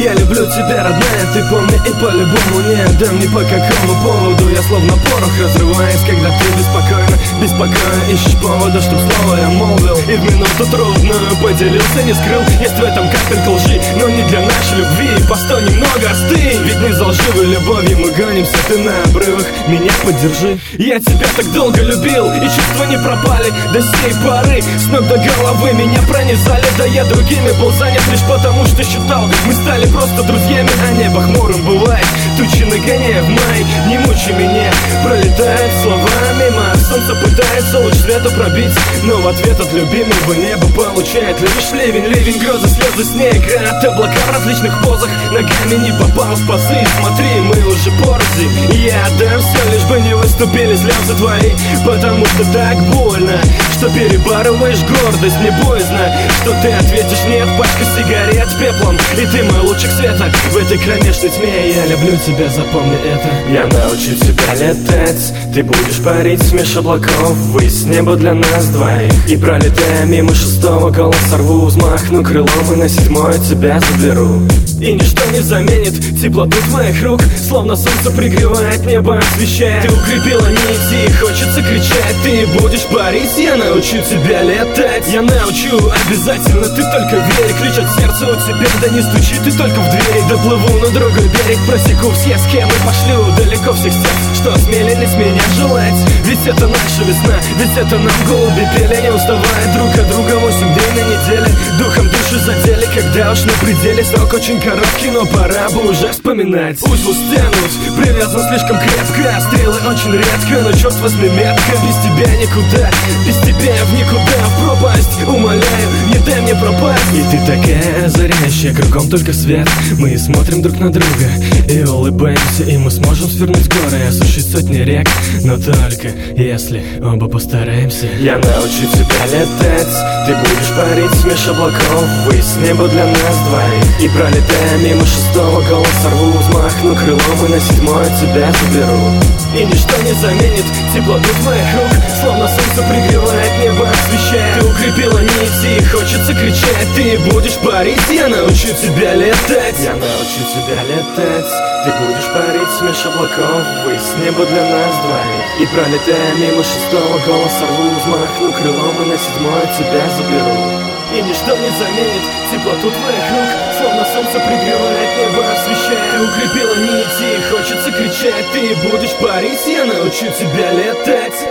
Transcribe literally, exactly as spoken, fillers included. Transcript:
Я люблю тебя, родная, ты помни и по-любому не отдам ни по какому поводу. Я словно порох разрываюсь, когда ты беспокойно, беспокойно ищешь повода, чтоб слово я молвил. И в минуту трудную поделился, не скрыл. Есть в этом капелька лжи, но не для нашей любви. Постой немного, остынь, ведь не за лживой любовью мы гонимся. Ты на обрывах, меня поддержи. Я тебя так долго любил, и чувства не пропали до сей поры. С ног до головы меня пронизали, да я другими был занят лишь потому, что считал, мы стали просто друзьями. А небо хмурым бывает, тучи нагоняя в май. Не мучай меня, пролетают слова мимо. Солнце пытается луч света пробить, но в ответ от любимого неба получает лишь ливень. Ливень, грозы, слезы, снег, от облака в различных позах. Ногами не попал в пазы, смотри, мы уже порознь. Я отдам все, лишь бы не выступили слезы твои, потому что так больно, что перебарываешь гордость. Не боязно, что ты ответишь нет. Пачка сигарет пеплом, и ты мой лучик света в этой кромешной тьме. Я люблю тебя, запомни это. Я научу тебя летать, ты будешь парить смеж облаков, ввысь небо для нас двоих. И пролетая мимо шестого, голос сорву, взмахну крылом и на седьмое тебя заберу. И ничто не заменит теплоту твоих рук, словно солнце пригревает небо, освещает. Ты укрепила нити, и хочется кричать. Ты будешь парить, я научу тебя летать. Я научу обязательно, ты только верь. Ключ от сердца у тебя, да не стучи ты только в дверь. Доплыву на другой берег, просеку все схемы, пошлю далеко всех тех, что осмелились меня желать. Ведь это наша весна, ведь это нам голуби пели, не уставая друг от друга восемь дней на неделе. Духом души задели, когда уж на пределе. Срок очень короткий, но пора бы уже вспоминать. Узел стянуть, привязан слишком крепко, стрелы очень редко, но черт возьми метко. Без тебя никуда, без тебя в никуда, в пропасть. Умоляю, не дай мне пропасть. И ты такая озаряющая, кругом только свет. Мы смотрим друг на друга и улыбаемся, и мы сможем свернуть горы и осушить сотни рек, но только если оба постараемся. Я научу тебя летать, ты будешь парить смеж облаков, ввысь небо для нас двоих. И пролетая мимо шестого, голос сорву, взмахну крылом и на седьмое тебя заберу. И ничто не заменит теплоту твоих рук, словно солнце пригревает небо, освещает. Ты укрепила нити, и хочется кричать. Ты будешь парить, я научу тебя летать. Я научу тебя летать, ты будешь парить смеж облаков, ввысь небо для нас двоих. И пролетая мимо шестого, голос сорву, взмахну крылом и на седьмое тебя заберу. И ничто не заменит теплоту твоих рук, словно солнце пригревает небо, освещает. Ты укрепила нити, и хочется кричать. Ты будешь парить, я научу тебя летать.